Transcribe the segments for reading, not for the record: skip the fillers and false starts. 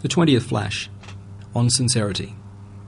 The 20th flash, on sincerity.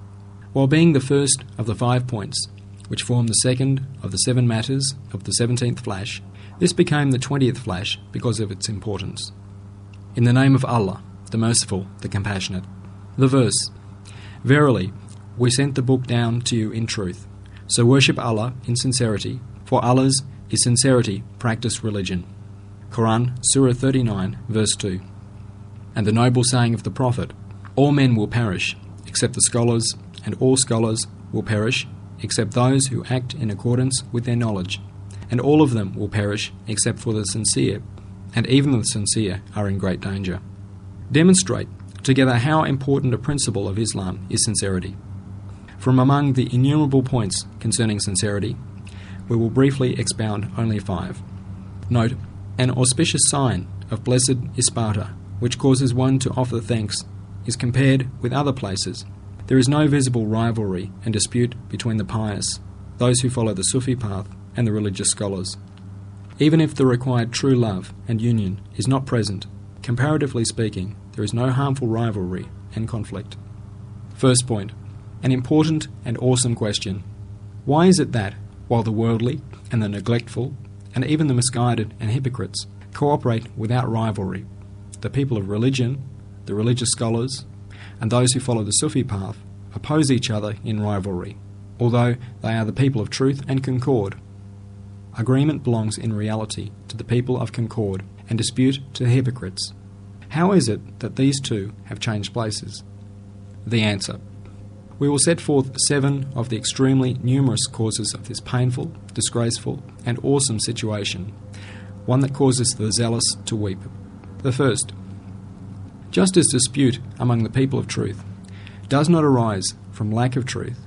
While being the first of the 5 points, which form the second of the 7 matters of the 17th flash, this became the 20th flash because of its importance. In the name of Allah, the Merciful, the Compassionate. The verse, Verily, we sent the book down to you in truth, so worship Allah in sincerity, for Allah's is sincerity practice religion. Quran, Surah 39, verse 2. And the noble saying of the Prophet, All men will perish, except the scholars, and all scholars will perish, except those who act in accordance with their knowledge, and all of them will perish except for the sincere, and even the sincere are in great danger. Demonstrate together how important a principle of Islam is sincerity. From among the innumerable points concerning sincerity, we will briefly expound only 5. Note, an auspicious sign of blessed Isparta, which causes one to offer thanks, is compared with other places. There is no visible rivalry and dispute between the pious, those who follow the Sufi path, and the religious scholars. Even if the required true love and union is not present, comparatively speaking, there is no harmful rivalry and conflict. First point, an important and awesome question. Why is it that, while the worldly and the neglectful, and even the misguided and hypocrites, cooperate without rivalry, the people of religion, the religious scholars, and those who follow the Sufi path oppose each other in rivalry, although they are the people of truth and concord? Agreement belongs in reality to the people of concord, and dispute to the hypocrites. How is it that these two have changed places? The answer. We will set forth 7 of the extremely numerous causes of this painful, disgraceful, and awesome situation, one that causes the zealous to weep. The first, just as dispute among the people of truth does not arise from lack of truth,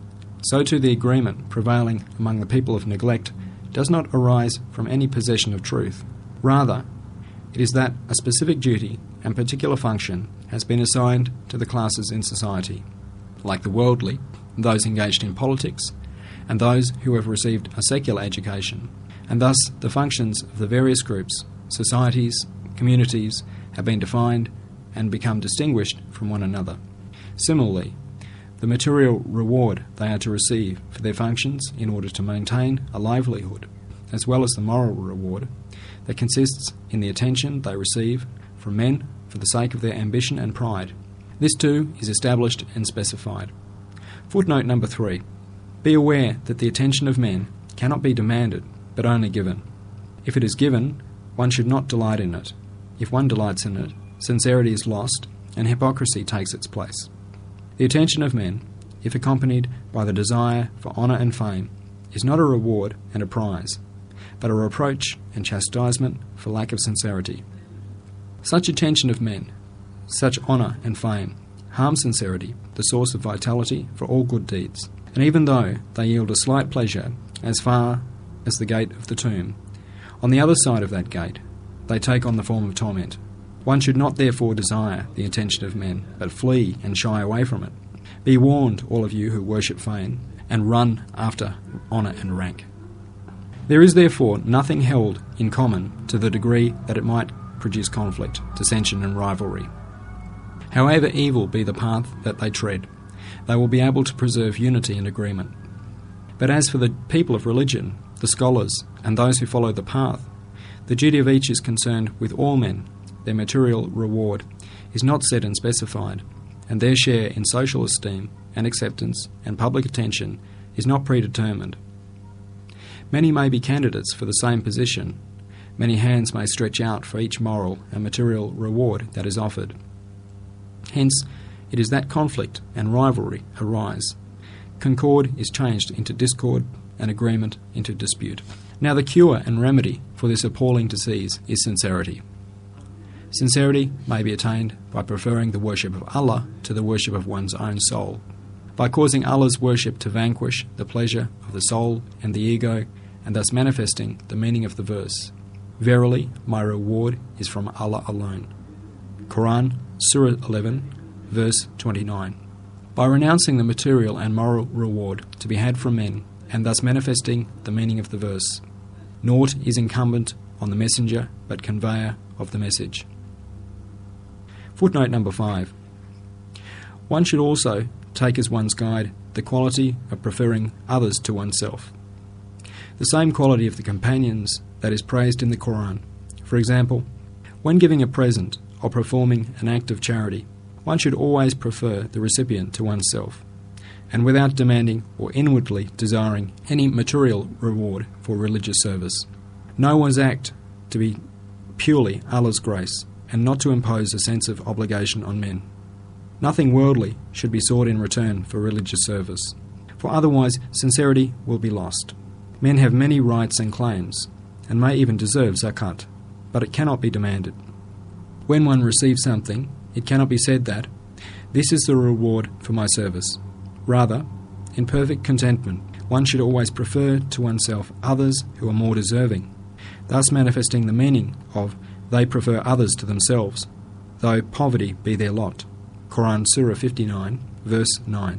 so too the agreement prevailing among the people of neglect does not arise from any possession of truth. Rather, it is that a specific duty and particular function has been assigned to the classes in society, like the worldly, those engaged in politics, and those who have received a secular education, and thus the functions of the various groups, societies, communities have been defined and become distinguished from one another. Similarly, the material reward they are to receive for their functions in order to maintain a livelihood, as well as the moral reward that consists in the attention they receive from men for the sake of their ambition and pride. This too is established and specified. Footnote number 3. Be aware that the attention of men cannot be demanded, but only given. If it is given, one should not delight in it. If one delights in it, sincerity is lost, and hypocrisy takes its place. The attention of men, if accompanied by the desire for honour and fame, is not a reward and a prize, but a reproach and chastisement for lack of sincerity. Such attention of men, such honour and fame, harm sincerity, the source of vitality for all good deeds. And even though they yield a slight pleasure as far as the gate of the tomb, on the other side of that gate, they take on the form of torment. One should not therefore desire the attention of men, but flee and shy away from it. Be warned, all of you who worship fame, and run after honour and rank. There is therefore nothing held in common to the degree that it might produce conflict, dissension and rivalry. However evil be the path that they tread, they will be able to preserve unity and agreement. But as for the people of religion, the scholars, and those who follow the path, the duty of each is concerned with all men. Their material reward is not set and specified, and their share in social esteem and acceptance and public attention is not predetermined. Many may be candidates for the same position. Many hands may stretch out for each moral and material reward that is offered. Hence, it is that conflict and rivalry arise. Concord is changed into discord and agreement into dispute. Now the cure and remedy for this appalling disease is sincerity. Sincerity may be attained by preferring the worship of Allah to the worship of one's own soul, by causing Allah's worship to vanquish the pleasure of the soul and the ego, and thus manifesting the meaning of the verse, Verily, my reward is from Allah alone. Quran, Surah 11, verse 29. By renouncing the material and moral reward to be had from men, and thus manifesting the meaning of the verse, naught is incumbent on the messenger but conveyor of the message. Footnote number 5. One should also take as one's guide the quality of preferring others to oneself. The same quality of the companions that is praised in the Quran. For example, when giving a present or performing an act of charity, one should always prefer the recipient to oneself, and without demanding or inwardly desiring any material reward for religious service. Know one's act to be purely Allah's grace, and not to impose a sense of obligation on men. Nothing worldly should be sought in return for religious service, for otherwise sincerity will be lost. Men have many rights and claims, and may even deserve zakat, but it cannot be demanded. When one receives something, it cannot be said that, "This is the reward for my service." Rather, in perfect contentment, one should always prefer to oneself others who are more deserving, thus manifesting the meaning of "they prefer others to themselves, though poverty be their lot." Quran Surah 59, verse 9.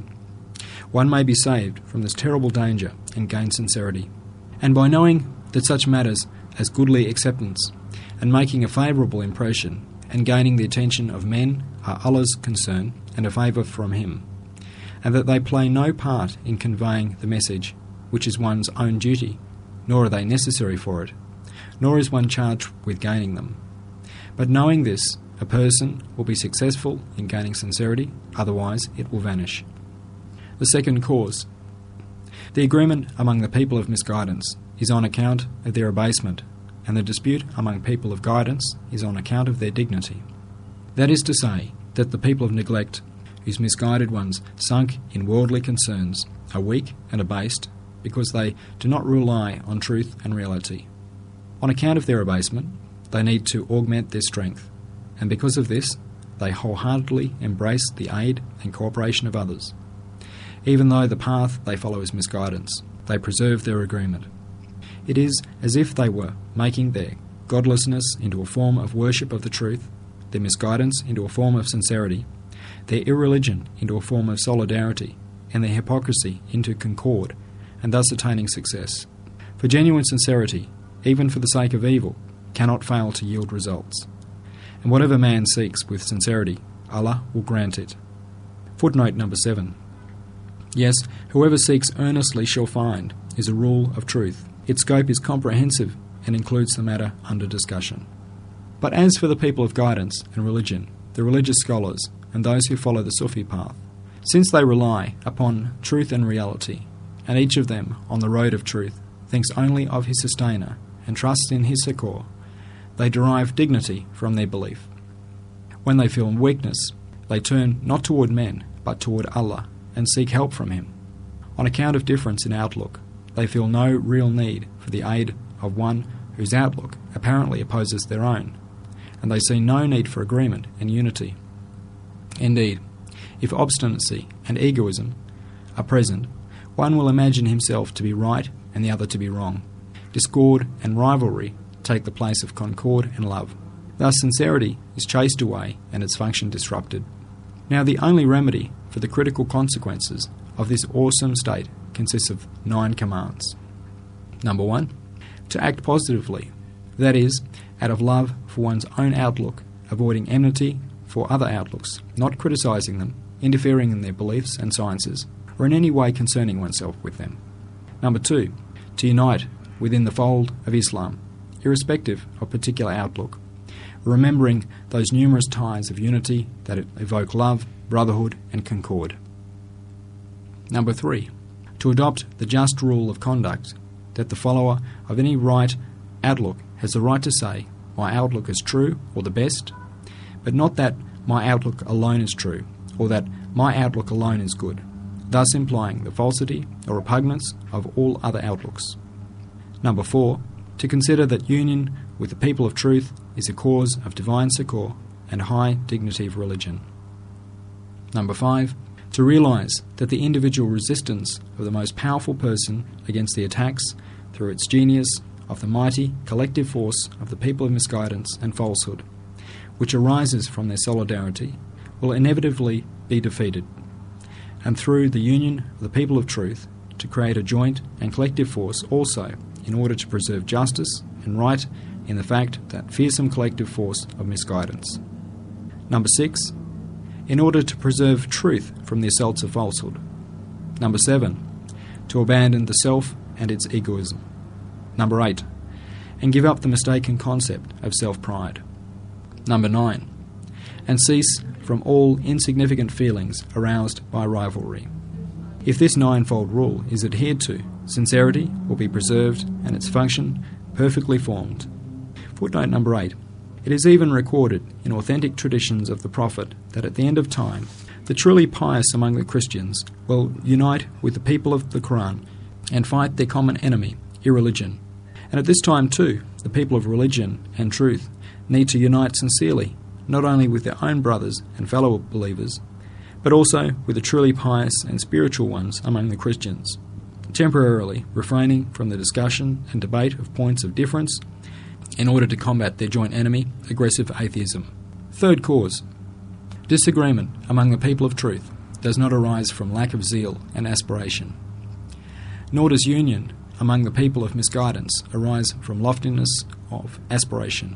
One may be saved from this terrible danger and gain sincerity. And by knowing that such matters as goodly acceptance and making a favourable impression and gaining the attention of men are Allah's concern and a favour from Him, and that they play no part in conveying the message, which is one's own duty, nor are they necessary for it, nor is one charged with gaining them. But knowing this, a person will be successful in gaining sincerity, otherwise it will vanish. The second cause. The agreement among the people of misguidance is on account of their abasement, and the dispute among people of guidance is on account of their dignity. That is to say, that the people of neglect, whose misguided ones sunk in worldly concerns, are weak and abased because they do not rely on truth and reality. On account of their abasement, they need to augment their strength, and because of this, they wholeheartedly embrace the aid and cooperation of others. Even though the path they follow is misguidance, they preserve their agreement. It is as if they were making their godlessness into a form of worship of the truth, their misguidance into a form of sincerity, their irreligion into a form of solidarity, and their hypocrisy into concord, and thus attaining success. For genuine sincerity, even for the sake of evil, cannot fail to yield results. And whatever man seeks with sincerity, Allah will grant it. Footnote number 7. Yes, whoever seeks earnestly shall find is a rule of truth. Its scope is comprehensive and includes the matter under discussion. But as for the people of guidance and religion, the religious scholars, and those who follow the Sufi path, since they rely upon truth and reality, and each of them on the road of truth thinks only of his sustainer and trusts in his succour, they derive dignity from their belief. When they feel weakness, they turn not toward men, but toward Allah, and seek help from Him. On account of difference in outlook, they feel no real need for the aid of one whose outlook apparently opposes their own, and they see no need for agreement and unity. Indeed, if obstinacy and egoism are present, one will imagine himself to be right and the other to be wrong. Discord and rivalry take the place of concord and love. Thus sincerity is chased away and its function disrupted. Now the only remedy for the critical consequences of this awesome state consists of 9 commands. Number 1, to act positively, that is, out of love for one's own outlook, avoiding enmity for other outlooks, not criticising them, interfering in their beliefs and sciences, or in any way concerning oneself with them. Number 2, to unite within the fold of Islam, irrespective of particular outlook, remembering those numerous ties of unity that evoke love, brotherhood, and concord. Number 3, to adopt the just rule of conduct that the follower of any right outlook has the right to say, "My outlook is true or the best," but not that "my outlook alone is true" or that "my outlook alone is good," thus implying the falsity or repugnance of all other outlooks. Number 4, to consider that union with the people of truth is a cause of divine succour and high dignity of religion. Number 5, to realise that the individual resistance of the most powerful person against the attacks through its genius of the mighty collective force of the people of misguidance and falsehood, which arises from their solidarity, will inevitably be defeated, and through the union of the people of truth to create a joint and collective force also in order to preserve justice and right in the fact that fearsome collective force of misguidance. Number 6, in order to preserve truth from the assaults of falsehood. Number 7, to abandon the self and its egoism. Number 8, and give up the mistaken concept of self-pride. Number 9, and cease from all insignificant feelings aroused by rivalry. If this ninefold rule is adhered to, sincerity will be preserved and its function perfectly formed. Footnote number 8. It is even recorded in authentic traditions of the Prophet that at the end of time, the truly pious among the Christians will unite with the people of the Quran and fight their common enemy, irreligion. And at this time too, the people of religion and truth need to unite sincerely, not only with their own brothers and fellow believers, but also with the truly pious and spiritual ones among the Christians, temporarily refraining from the discussion and debate of points of difference in order to combat their joint enemy, aggressive atheism. Third cause. Disagreement among the people of truth does not arise from lack of zeal and aspiration, nor does union among the people of misguidance arise from loftiness of aspiration.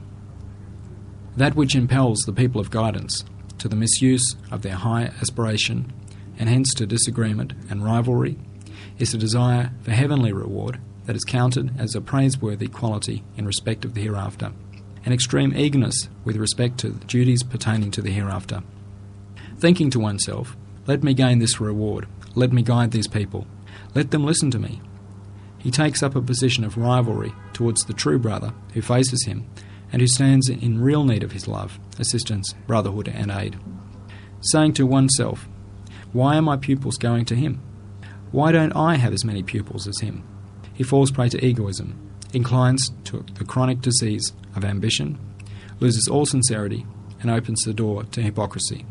That which impels the people of guidance to the misuse of their high aspiration, and hence to disagreement and rivalry, is a desire for heavenly reward that is counted as a praiseworthy quality in respect of the hereafter, an extreme eagerness with respect to the duties pertaining to the hereafter. Thinking to oneself, let me gain this reward, let me guide these people, let them listen to me. He takes up a position of rivalry towards the true brother who faces him and who stands in real need of his love, assistance, brotherhood and aid. Saying to oneself, why are my pupils going to him? Why don't I have as many pupils as him? He falls prey to egoism, inclines to the chronic disease of ambition, loses all sincerity, and opens the door to hypocrisy.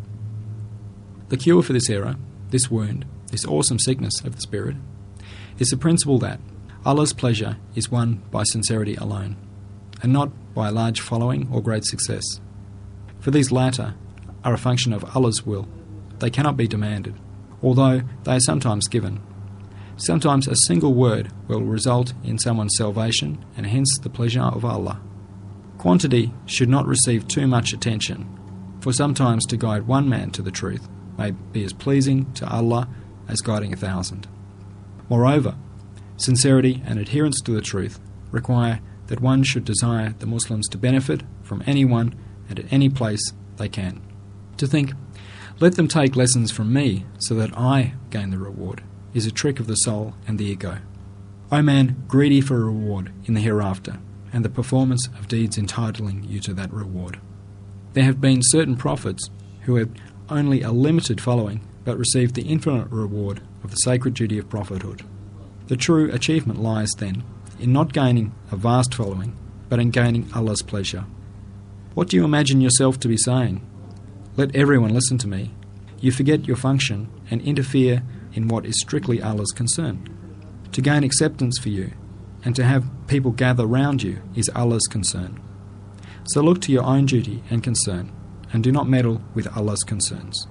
The cure for this error, this wound, this awesome sickness of the spirit, is the principle that Allah's pleasure is won by sincerity alone, and not by a large following or great success. For these latter are a function of Allah's will. They cannot be demanded, although they are sometimes given. Sometimes a single word will result in someone's salvation and hence the pleasure of Allah. Quantity should not receive too much attention, for sometimes to guide one man to the truth may be as pleasing to Allah as guiding 1,000. Moreover, sincerity and adherence to the truth require that one should desire the Muslims to benefit from anyone and at any place they can. To think, let them take lessons from me so that I gain the reward, is a trick of the soul and the ego. O man, greedy for reward in the hereafter, and the performance of deeds entitling you to that reward. There have been certain prophets who have only a limited following, but received the infinite reward of the sacred duty of prophethood. The true achievement lies, then, in not gaining a vast following, but in gaining Allah's pleasure. What do you imagine yourself to be saying? Let everyone listen to me. You forget your function and interfere in what is strictly Allah's concern. To gain acceptance for you and to have people gather round you is Allah's concern. So look to your own duty and concern, and do not meddle with Allah's concerns.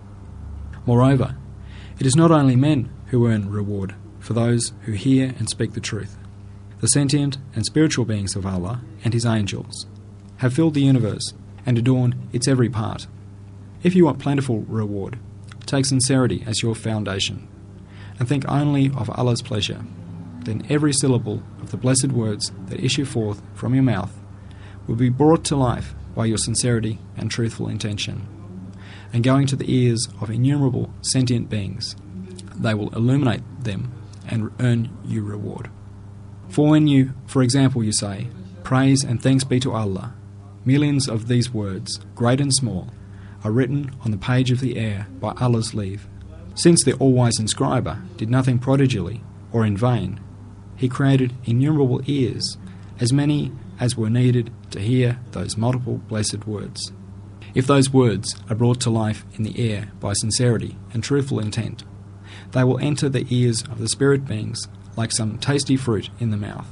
Moreover, it is not only men who earn reward for those who hear and speak the truth. The sentient and spiritual beings of Allah and His angels have filled the universe and adorned its every part. If you want plentiful reward, take sincerity as your foundation, and think only of Allah's pleasure. Then every syllable of the blessed words that issue forth from your mouth will be brought to life by your sincerity and truthful intention, and going to the ears of innumerable sentient beings, they will illuminate them and earn you reward. For when you, for example, you say, praise and thanks be to Allah, millions of these words, great and small, are written on the page of the air by Allah's leave. Since the all-wise inscriber did nothing prodigally or in vain, He created innumerable ears, as many as were needed to hear those multiple blessed words. If those words are brought to life in the air by sincerity and truthful intent, they will enter the ears of the spirit beings like some tasty fruit in the mouth.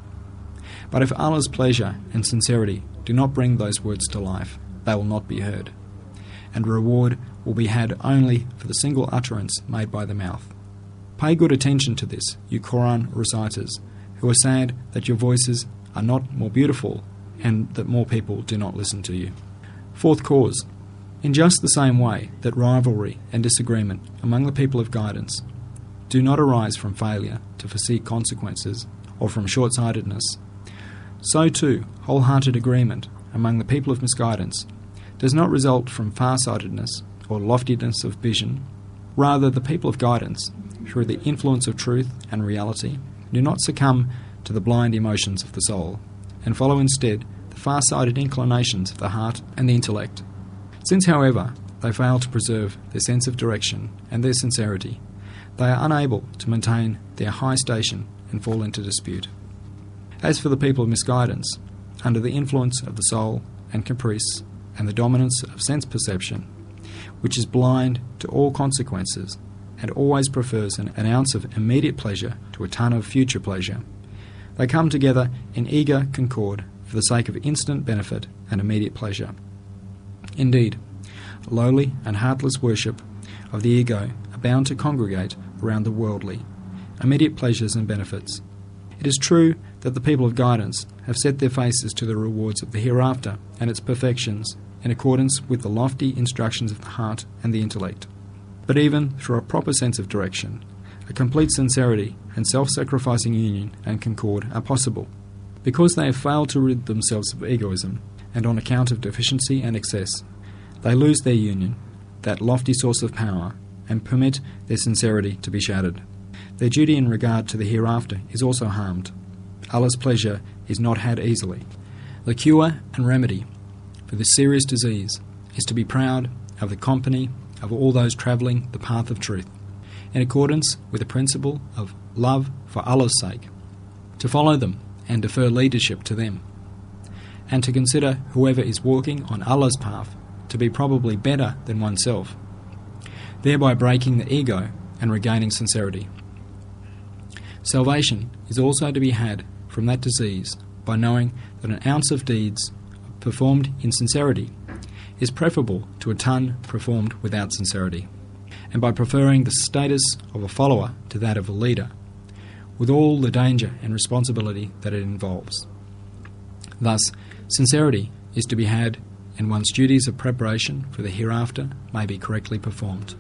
But if Allah's pleasure and sincerity do not bring those words to life, they will not be heard, and reward will be had only for the single utterance made by the mouth. Pay good attention to this, you Quran reciters, who are sad that your voices are not more beautiful and that more people do not listen to you. Fourth cause, In just the same way that rivalry and disagreement among the people of guidance do not arise from failure to foresee consequences or from short-sightedness, so too wholehearted agreement among the people of misguidance does not result from far-sightedness or loftiness of vision. Rather, the people of guidance, through the influence of truth and reality, do not succumb to the blind emotions of the soul, and follow instead the far-sighted inclinations of the heart and the intellect. Since, however, they fail to preserve their sense of direction and their sincerity, they are unable to maintain their high station and fall into dispute. As for the people of misguidance, under the influence of the soul and caprice and the dominance of sense perception, which is blind to all consequences and always prefers an ounce of immediate pleasure to a ton of future pleasure, they come together in eager concord for the sake of instant benefit and immediate pleasure. Indeed, lowly and heartless worship of the ego are bound to congregate around the worldly, immediate pleasures and benefits. It is true that the people of guidance have set their faces to the rewards of the hereafter and its perfections in accordance with the lofty instructions of the heart and the intellect. But even through a proper sense of direction, a complete sincerity and self-sacrificing union and concord are possible. Because they have failed to rid themselves of egoism, and on account of deficiency and excess, they lose their union, that lofty source of power, and permit their sincerity to be shattered. Their duty in regard to the hereafter is also harmed. Allah's pleasure is not had easily. The cure and remedy for this serious disease is to be proud of the company of all those travelling the path of truth, in accordance with the principle of love for Allah's sake, to follow them and defer leadership to them, and to consider whoever is walking on Allah's path to be probably better than oneself, thereby breaking the ego and regaining sincerity. Salvation is also to be had from that disease by knowing that an ounce of deeds performed in sincerity is preferable to a ton performed without sincerity, and by preferring the status of a follower to that of a leader, with all the danger and responsibility that it involves. Thus, sincerity is to be had, and one's duties of preparation for the hereafter may be correctly performed.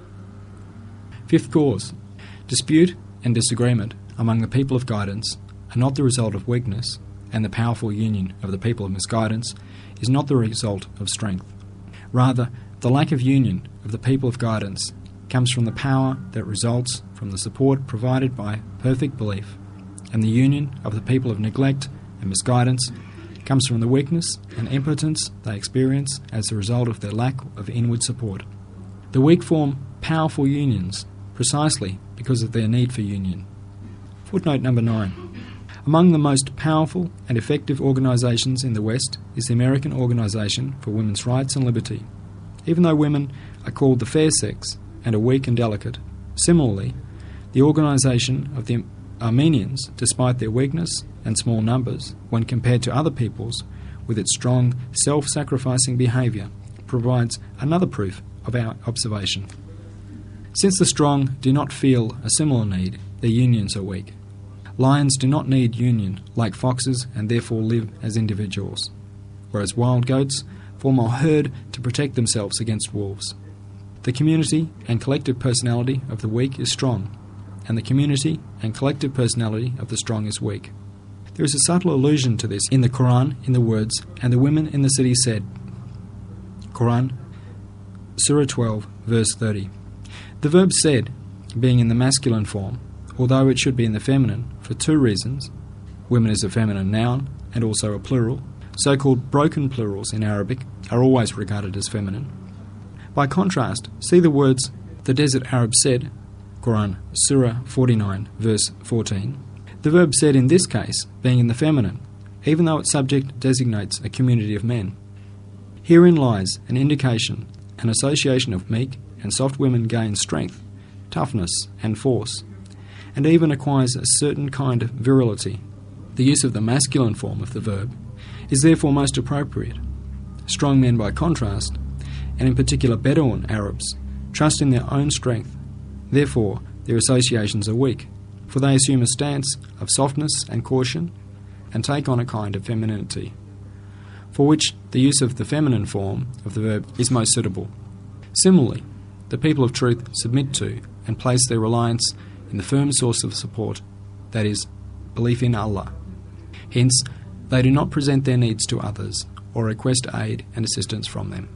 Fifth cause: dispute and disagreement among the people of guidance are not the result of weakness, and the powerful union of the people of misguidance is not the result of strength. Rather, the lack of union of the people of guidance comes from the power that results from the support provided by perfect belief, and the union of the people of neglect and misguidance comes from the weakness and impotence they experience as a result of their lack of inward support. The weak form powerful unions precisely because of their need for union. Footnote number 9. Among the most powerful and effective organisations in the West is the American Organisation for Women's Rights and Liberty. Even though women are called the fair sex and are weak and delicate, similarly, the organisation of the Armenians, despite their weakness and small numbers when compared to other peoples, with its strong self-sacrificing behaviour, provides another proof of our observation. Since the strong do not feel a similar need, their unions are weak. Lions do not need union like foxes and therefore live as individuals, whereas wild goats form a herd to protect themselves against wolves. The community and collective personality of the weak is strong, and the community and collective personality of the strong is weak. There is a subtle allusion to this in the Quran in the words, "And the women in the city said." Quran, Surah 12, verse 30. The verb said, being in the masculine form, although it should be in the feminine, for two reasons. Women is a feminine noun and also a plural. So-called broken plurals in Arabic are always regarded as feminine. By contrast, see the words, "The desert Arab said," Quran, Surah 49, verse 14. The verb said in this case being in the feminine, even though its subject designates a community of men. Herein lies an indication an association of meek and soft women gains strength, toughness and force, and even acquires a certain kind of virility. The use of the masculine form of the verb is therefore most appropriate. Strong men, by contrast, and in particular Bedouin Arabs, trust in their own strength. Therefore, their associations are weak, for they assume a stance of softness and caution and take on a kind of femininity, for which the use of the feminine form of the verb is most suitable. Similarly, the people of truth submit to and place their reliance in the firm source of support, that is, belief in Allah. Hence, they do not present their needs to others or request aid and assistance from them.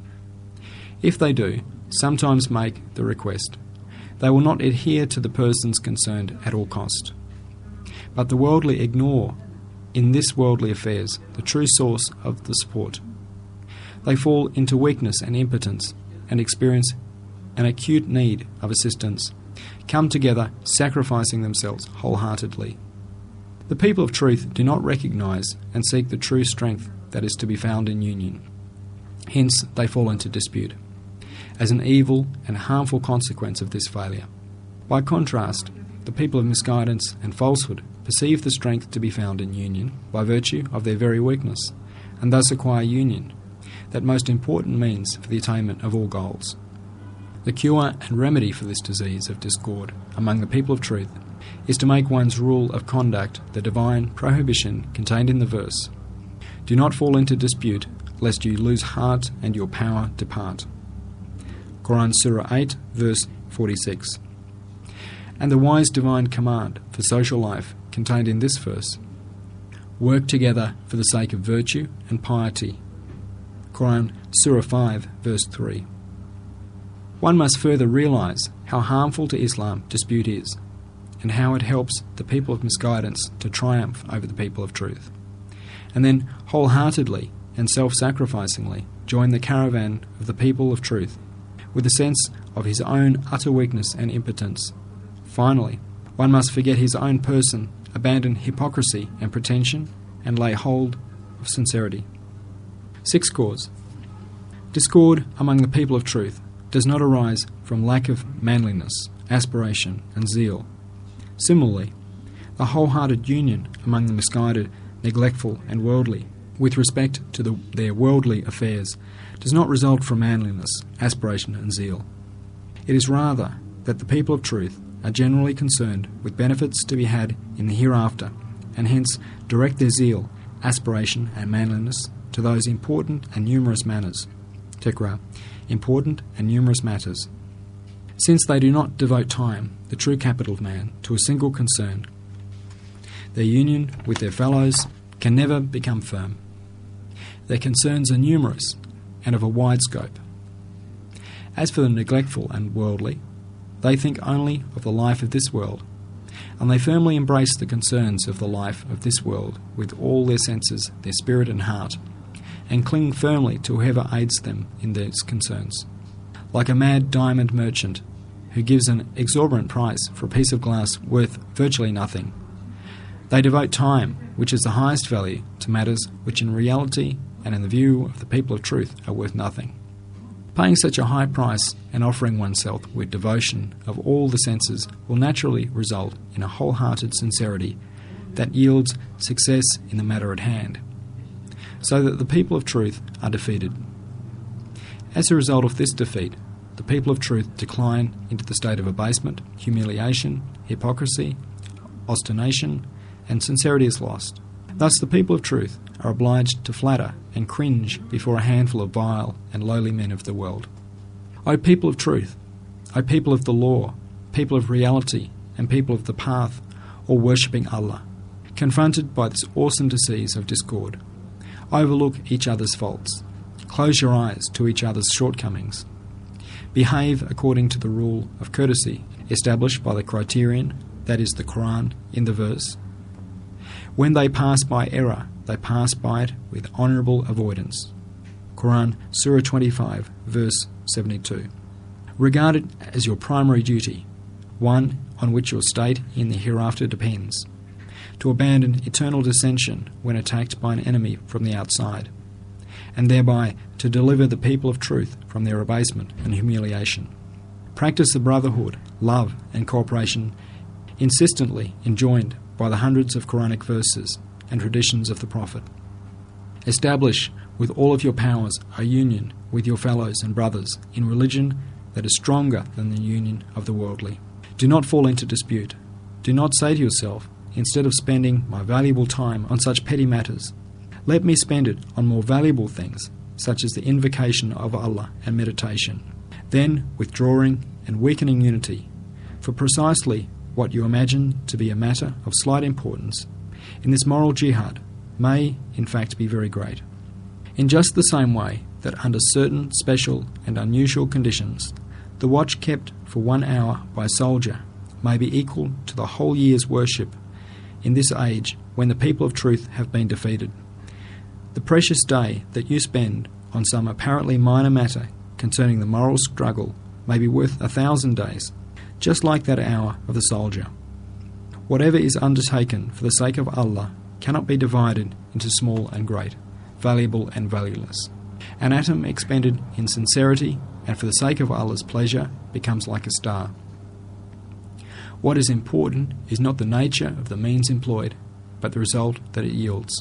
If they do sometimes make the request, they will not adhere to the persons concerned at all cost. But the worldly ignore, in this worldly affairs, the true source of the support. They fall into weakness and impotence and experience an acute need of assistance, come together sacrificing themselves wholeheartedly. The people of truth do not recognise and seek the true strength that is to be found in union. Hence they fall into dispute, as an evil and harmful consequence of this failure. By contrast, the people of misguidance and falsehood perceive the strength to be found in union by virtue of their very weakness, and thus acquire union, that most important means for the attainment of all goals. The cure and remedy for this disease of discord among the people of truth is to make one's rule of conduct the divine prohibition contained in the verse, "Do not fall into dispute, lest you lose heart and your power depart." Quran Surah 8, verse 46. And the wise divine command for social life contained in this verse, "Work together for the sake of virtue and piety." Quran Surah 5, verse 3. One must further realise how harmful to Islam dispute is, and how it helps the people of misguidance to triumph over the people of truth, and then wholeheartedly and self-sacrificingly join the caravan of the people of truth, with a sense of his own utter weakness and impotence. Finally, one must forget his own person, abandon hypocrisy and pretension, and lay hold of sincerity. Sixth cause. Discord among the people of truth does not arise from lack of manliness, aspiration, and zeal. Similarly, the wholehearted union among the misguided, neglectful, and worldly, with respect to their worldly affairs, does not result from manliness, aspiration, and zeal. It is rather that the people of truth are generally concerned with benefits to be had in the hereafter, and hence direct their zeal, aspiration, and manliness to those important and numerous matters. Tiqra, important and numerous matters. Since they do not devote time, the true capital of man, to a single concern, their union with their fellows can never become firm. Their concerns are numerous and of a wide scope. As for the neglectful and worldly, they think only of the life of this world, and they firmly embrace the concerns of the life of this world with all their senses, their spirit and heart, and cling firmly to whoever aids them in these concerns. Like a mad diamond merchant who gives an exorbitant price for a piece of glass worth virtually nothing, they devote time, which is the highest value, to matters which in reality and in the view of the people of truth are worth nothing. Paying such a high price and offering oneself with devotion of all the senses will naturally result in a wholehearted sincerity that yields success in the matter at hand, so that the people of truth are defeated. As a result of this defeat, the people of truth decline into the state of abasement, humiliation, hypocrisy, obstination, and sincerity is lost. Thus the people of truth are obliged to flatter and cringe before a handful of vile and lowly men of the world. O people of truth, O people of the law, people of reality, and people of the path, all worshipping Allah, confronted by this awesome disease of discord, overlook each other's faults, close your eyes to each other's shortcomings, behave according to the rule of courtesy established by the criterion, that is the Quran, in the verse. When they pass by error, they pass by it with honourable avoidance. Quran Surah 25, verse 72. Regard it as your primary duty, one on which your state in the hereafter depends, to abandon eternal dissension when attacked by an enemy from the outside, and thereby to deliver the people of truth from their abasement and humiliation. Practice the brotherhood, love, and cooperation insistently enjoined by the hundreds of Quranic verses and traditions of the Prophet. Establish with all of your powers a union with your fellows and brothers in religion that is stronger than the union of the worldly. Do not fall into dispute. Do not say to yourself, instead of spending my valuable time on such petty matters, let me spend it on more valuable things, such as the invocation of Allah and meditation. then withdrawing and weakening unity, for precisely what you imagine to be a matter of slight importance in this moral jihad may in fact be very great. In just the same way that under certain special and unusual conditions, the watch kept for 1 hour by a soldier may be equal to the whole year's worship in this age when the people of truth have been defeated. The precious day that you spend on some apparently minor matter concerning the moral struggle may be worth 1,000 days, just like that hour of the soldier. Whatever is undertaken for the sake of Allah cannot be divided into small and great, valuable and valueless. An atom expended in sincerity and for the sake of Allah's pleasure becomes like a star. What is important is not the nature of the means employed, but the result that it yields.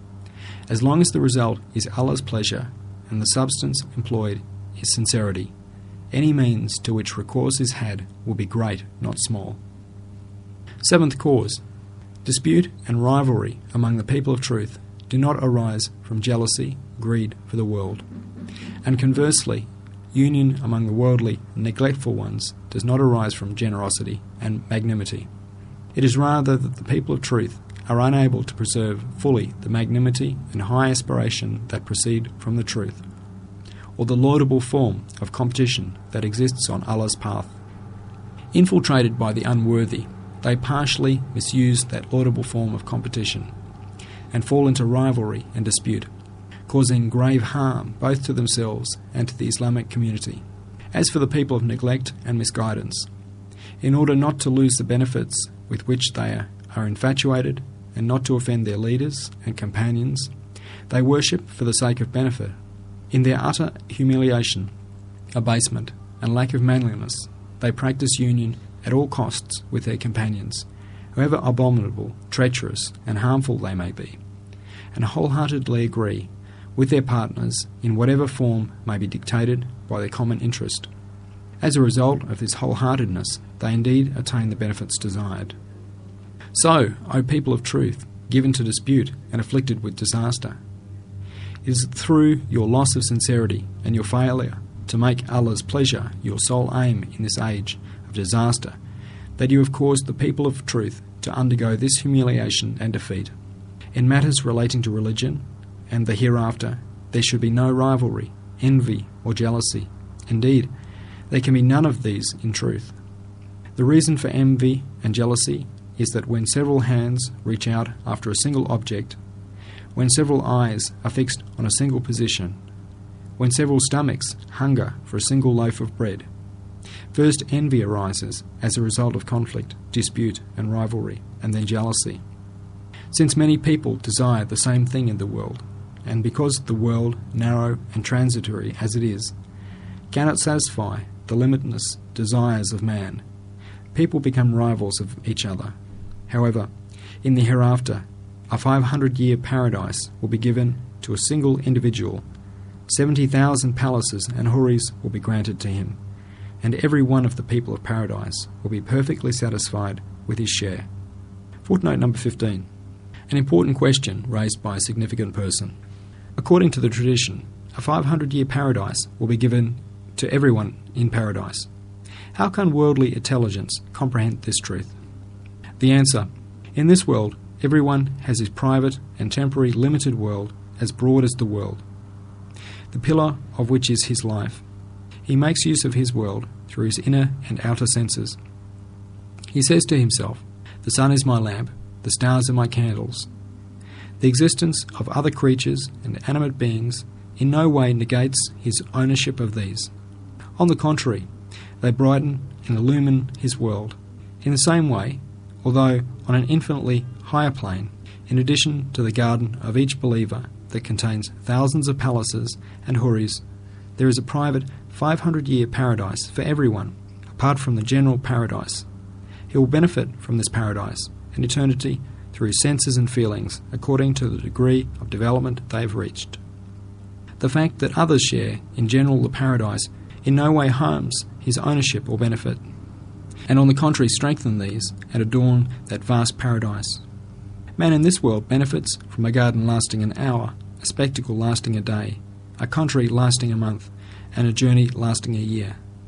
As long as the result is Allah's pleasure and the substance employed is sincerity, any means to which recourse is had will be great, not small. Seventh cause. Dispute and rivalry among the people of truth do not arise from jealousy, greed for the world. And conversely, union among the worldly and neglectful ones does not arise from generosity and magnanimity. It is rather that the people of truth are unable to preserve fully the magnanimity and high aspiration that proceed from the truth, or the laudable form of competition that exists on Allah's path. Infiltrated by the unworthy, they partially misuse that laudable form of competition and fall into rivalry and dispute, causing grave harm both to themselves and to the Islamic community. As for the people of neglect and misguidance, in order not to lose the benefits with which they are infatuated and not to offend their leaders and companions, they worship for the sake of benefit. In their utter humiliation, abasement, and lack of manliness, they practice union at all costs with their companions, however abominable, treacherous, and harmful they may be, and wholeheartedly agree with their partners in whatever form may be dictated by their common interest. As a result of this wholeheartedness, they indeed attain the benefits desired. So, O people of truth, given to dispute and afflicted with disaster, it is through your loss of sincerity and your failure to make Allah's pleasure your sole aim in this age of disaster that you have caused the people of truth to undergo this humiliation and defeat. In matters relating to religion and the hereafter, there should be no rivalry, envy, or jealousy. Indeed, there can be none of these in truth. The reason for envy and jealousy is that when several hands reach out after a single object, when several eyes are fixed on a single position, when several stomachs hunger for a single loaf of bread, first envy arises as a result of conflict, dispute, and rivalry, and then jealousy. Since many people desire the same thing in the world, and because the world, narrow and transitory as it is, cannot satisfy the limitless desires of man, people become rivals of each other. However, in the hereafter, a 500-year paradise will be given to a single individual, 70,000 palaces and houris will be granted to him, and every one of the people of paradise will be perfectly satisfied with his share. Footnote number 15. An important question raised by a significant person. According to the tradition, a 500-year paradise will be given to everyone in paradise. How can worldly intelligence comprehend this truth? The answer: in this world, everyone has his private and temporary limited world as broad as the world, the pillar of which is his life. He makes use of his world through his inner and outer senses. He says to himself, "The sun is my lamp, the stars are my candles." The existence of other creatures and animate beings in no way negates his ownership of these. On the contrary, they brighten and illumine his world. In the same way, although on an infinitely higher plane, in addition to the garden of each believer that contains thousands of palaces and houris, there is a private 500-year paradise for everyone, apart from the general paradise. He will benefit from this paradise in eternity through his senses and feelings according to the degree of development they have reached. The fact that others share in general the paradise in no way harms his ownership or benefit, and on the contrary strengthen these and adorn that vast paradise. Man in this world benefits from a garden lasting an hour, a spectacle lasting a day, a country lasting a month, and a journey lasting a year.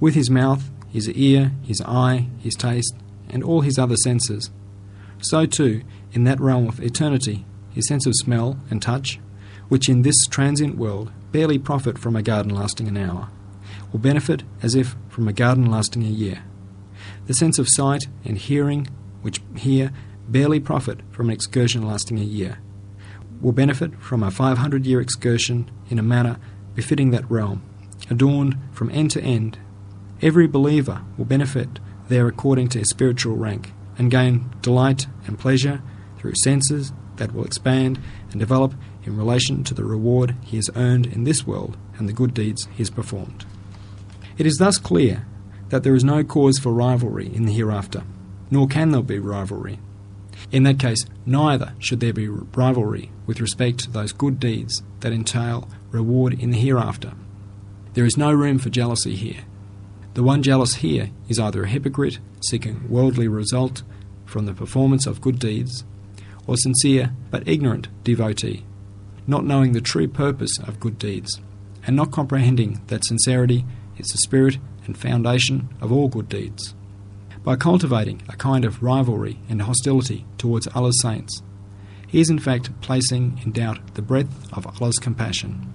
with his mouth, his ear, his eye, his taste, and all his other senses. So too, in that realm of eternity, his sense of smell and touch, which in this transient world barely profit from a garden lasting an hour, will benefit as if from a garden lasting a year. The sense of sight and hearing, which here barely profit from an excursion lasting a year, will benefit from a 500-year excursion in a manner befitting that realm, adorned from end to end. Every believer will benefit there according to his spiritual rank, and gain delight and pleasure through senses that will expand and develop in relation to the reward he has earned in this world and the good deeds he has performed. It is thus clear that there is no cause for rivalry in the hereafter, nor can there be rivalry. In that case, neither should there be rivalry with respect to those good deeds that entail reward in the hereafter. There is no room for jealousy here. The one jealous here is either a hypocrite seeking worldly result from the performance of good deeds, or sincere but ignorant devotee, not knowing the true purpose of good deeds, and not comprehending that sincerity is the spirit and foundation of all good deeds. By cultivating a kind of rivalry and hostility towards Allah's saints, he is in fact placing in doubt the breadth of Allah's compassion.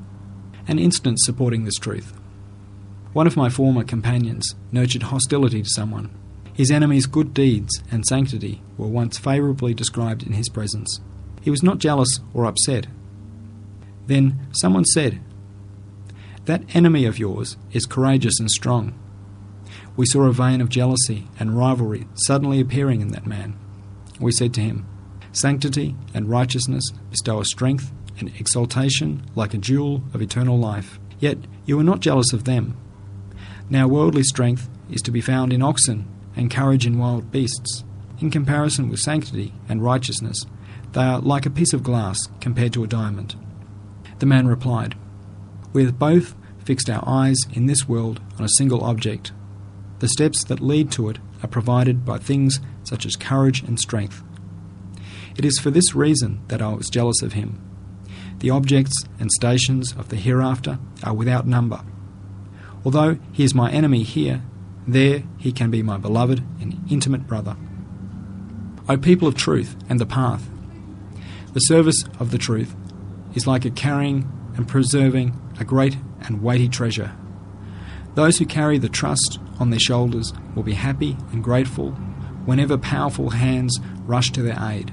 An instance supporting this truth. One of my former companions nurtured hostility to someone. His enemy's good deeds and sanctity were once favourably described in his presence. He was not jealous or upset. Then someone said, "That enemy of yours is courageous and strong." We saw a vein of jealousy and rivalry suddenly appearing in that man. We said to him, "Sanctity and righteousness bestow a strength and exaltation like a jewel of eternal life. Yet you are not jealous of them. Now worldly strength is to be found in oxen and courage in wild beasts. In comparison with sanctity and righteousness, they are like a piece of glass compared to a diamond." The man replied, "We have both fixed our eyes in this world on a single object. The steps that lead to it are provided by things such as courage and strength. It is for this reason that I was jealous of him. The objects and stations of the hereafter are without number. Although he is my enemy here, there he can be my beloved and intimate brother. O people of truth and the path, the service of the truth is like a carrying and preserving a great and weighty treasure. Those who carry the trust on their shoulders will be happy and grateful whenever powerful hands rush to their aid.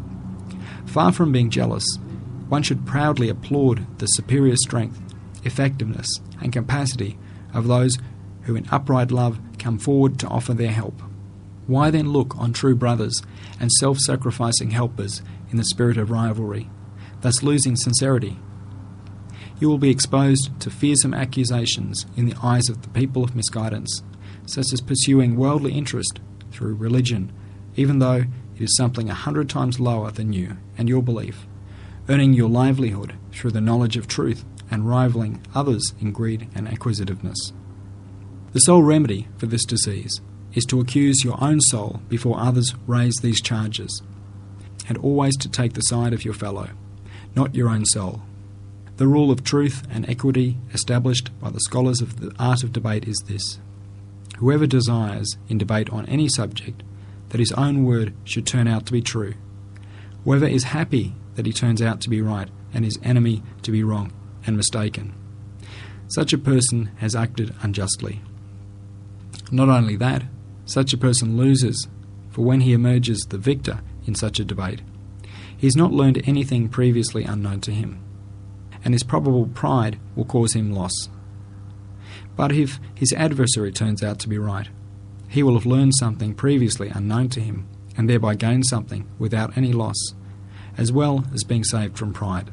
Far from being jealous, one should proudly applaud the superior strength, effectiveness, and capacity of those who in upright love come forward to offer their help. Why then look on true brothers and self-sacrificing helpers in the spirit of rivalry, thus losing sincerity? You will be exposed to fearsome accusations in the eyes of the people of misguidance, such as pursuing worldly interest through religion, even though it is something 100 times lower than you and your belief, earning your livelihood through the knowledge of truth and rivaling others in greed and acquisitiveness. The sole remedy for this disease is to accuse your own soul before others raise these charges, and always to take the side of your fellow, not your own soul. The rule of truth and equity established by the scholars of the art of debate is this: whoever desires in debate on any subject that his own word should turn out to be true, whoever is happy that he turns out to be right and his enemy to be wrong and mistaken, such a person has acted unjustly. Not only that, such a person loses, for when he emerges the victor in such a debate, he has not learned anything previously unknown to him, and his probable pride will cause him loss. But if his adversary turns out to be right, he will have learned something previously unknown to him, and thereby gained something without any loss, as well as being saved from pride.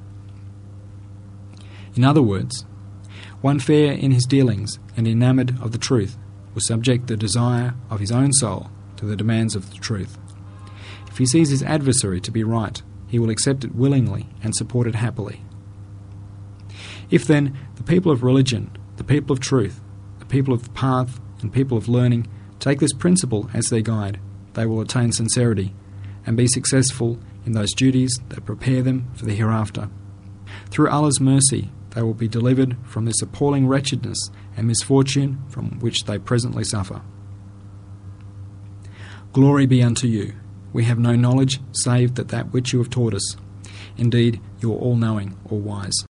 In other words, one fair in his dealings and enamoured of the truth will subject the desire of his own soul to the demands of the truth. If he sees his adversary to be right, he will accept it willingly and support it happily. If then the people of religion, the people of truth, the people of the path, and people of learning take this principle as their guide, they will attain sincerity and be successful in those duties that prepare them for the hereafter. Through Allah's mercy, they will be delivered from this appalling wretchedness and misfortune from which they presently suffer. Glory be unto you. We have no knowledge save that which you have taught us. Indeed, you are all-knowing, all-wise.